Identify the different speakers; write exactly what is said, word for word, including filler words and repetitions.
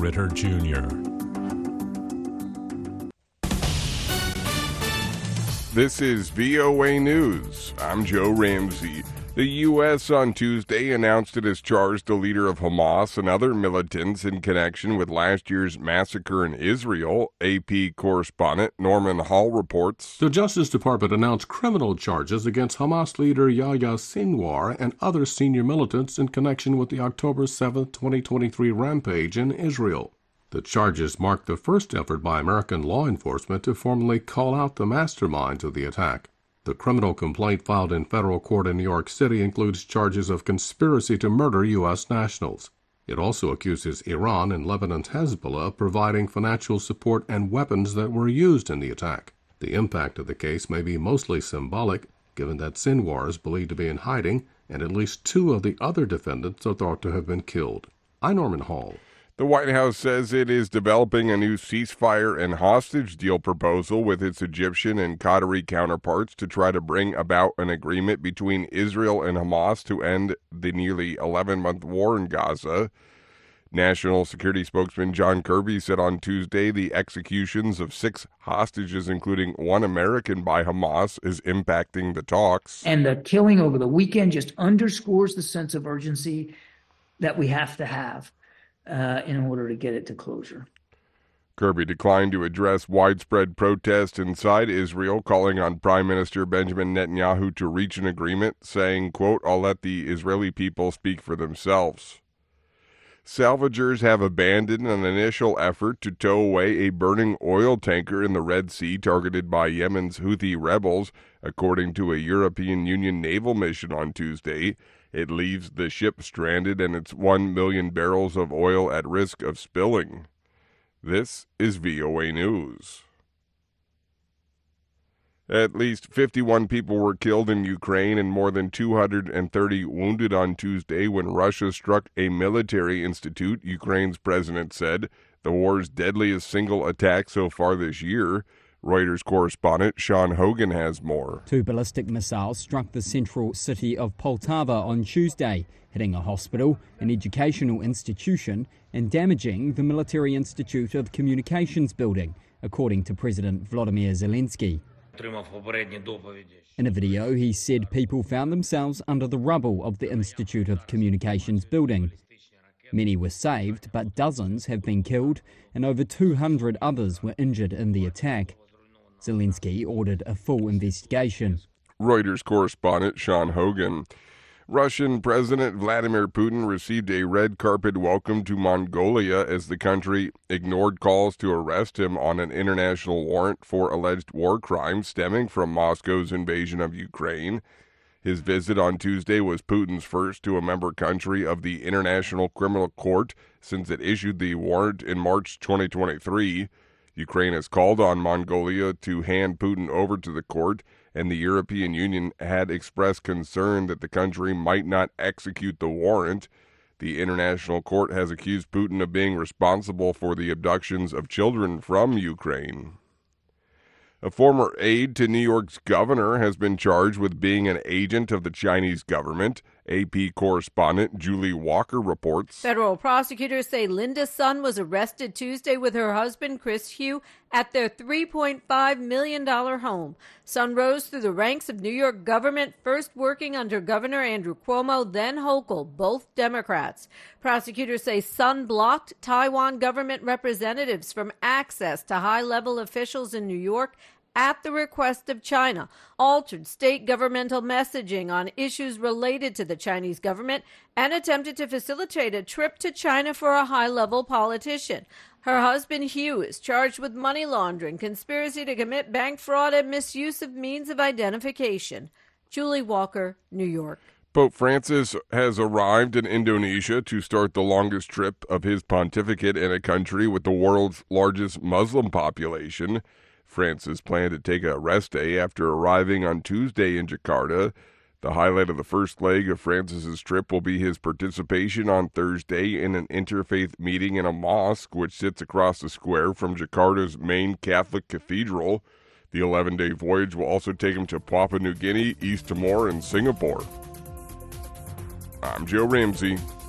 Speaker 1: Ritter Junior
Speaker 2: This is V O A News. I'm Joe Ramsey. The U S on Tuesday announced it has charged the leader of Hamas and other militants in connection with last year's massacre in Israel. A P correspondent Norman Hall reports.
Speaker 1: The Justice Department announced criminal charges against Hamas leader Yahya Sinwar and other senior militants in connection with the October seventh, twenty twenty-three rampage in Israel. The charges mark the first effort by American law enforcement to formally call out the masterminds of the attack. The criminal complaint filed in federal court in New York City includes charges of conspiracy to murder U S nationals. It also accuses Iran and Lebanon's Hezbollah of providing financial support and weapons that were used in the attack. The impact of the case may be mostly symbolic, given that Sinwar is believed to be in hiding, and at least two of the other defendants are thought to have been killed. I'm Norman Hall.
Speaker 2: The White House says it is developing a new ceasefire and hostage deal proposal with its Egyptian and Qatari counterparts to try to bring about an agreement between Israel and Hamas to end the nearly eleven-month war in Gaza. National Security spokesman John Kirby said on Tuesday the executions of six hostages, including one American by Hamas, is impacting the talks.
Speaker 3: And the killing over the weekend just underscores the sense of urgency that we have to have Uh, in order to get it to closure.
Speaker 2: Kirby declined to address widespread protests inside Israel, calling on Prime Minister Benjamin Netanyahu to reach an agreement, saying, quote, "I'll let the Israeli people speak for themselves." Salvagers have abandoned an initial effort to tow away a burning oil tanker in the Red Sea targeted by Yemen's Houthi rebels, according to a European Union naval mission on Tuesday. It leaves the ship stranded and its one million barrels of oil at risk of spilling. This is V O A News. At least fifty-one people were killed in Ukraine and more than two hundred thirty wounded on Tuesday when Russia struck a military institute, Ukraine's president said, the war's deadliest single attack so far this year. Reuters correspondent Sean Hogan has more.
Speaker 4: Two ballistic missiles struck the central city of Poltava on Tuesday, hitting a hospital, an educational institution, and damaging the Military Institute of Communications building, according to President Volodymyr Zelensky. In a video, he said people found themselves under the rubble of the Institute of Communications building. Many were saved, but dozens have been killed, and over two hundred others were injured in the attack. Zelensky ordered a full investigation.
Speaker 2: Reuters correspondent Sean Hogan. Russian President Vladimir Putin received a red carpet welcome to Mongolia as the country ignored calls to arrest him on an international warrant for alleged war crimes stemming from Moscow's invasion of Ukraine. His visit on Tuesday was Putin's first to a member country of the International Criminal Court since it issued the warrant in March twenty twenty-three. Ukraine has called on Mongolia to hand Putin over to the court, and the European Union had expressed concern that the country might not execute the warrant. The International Court has accused Putin of being responsible for the abductions of children from Ukraine. A former aide to New York's governor has been charged with being an agent of the Chinese government. A P correspondent Julie Walker reports.
Speaker 5: Federal prosecutors say Linda Sun was arrested Tuesday with her husband, Chris Hugh, at their three point five million dollars home. Sun rose through the ranks of New York government, first working under Governor Andrew Cuomo, then Hochul, both Democrats. Prosecutors say Sun blocked Taiwan government representatives from access to high-level officials in New York at the request of China, altered state governmental messaging on issues related to the Chinese government, and attempted to facilitate a trip to China for a high-level politician. Her husband, Hugh, is charged with money laundering, conspiracy to commit bank fraud, and misuse of means of identification. Julie Walker, New York.
Speaker 2: Pope Francis has arrived in Indonesia to start the longest trip of his pontificate in a country with the world's largest Muslim population. Francis planned to take a rest day after arriving on Tuesday in Jakarta. The highlight of the first leg of Francis's trip will be his participation on Thursday in an interfaith meeting in a mosque which sits across the square from Jakarta's main Catholic cathedral. The eleven-day voyage will also take him to Papua New Guinea, East Timor, and Singapore. I'm Joe Ramsey.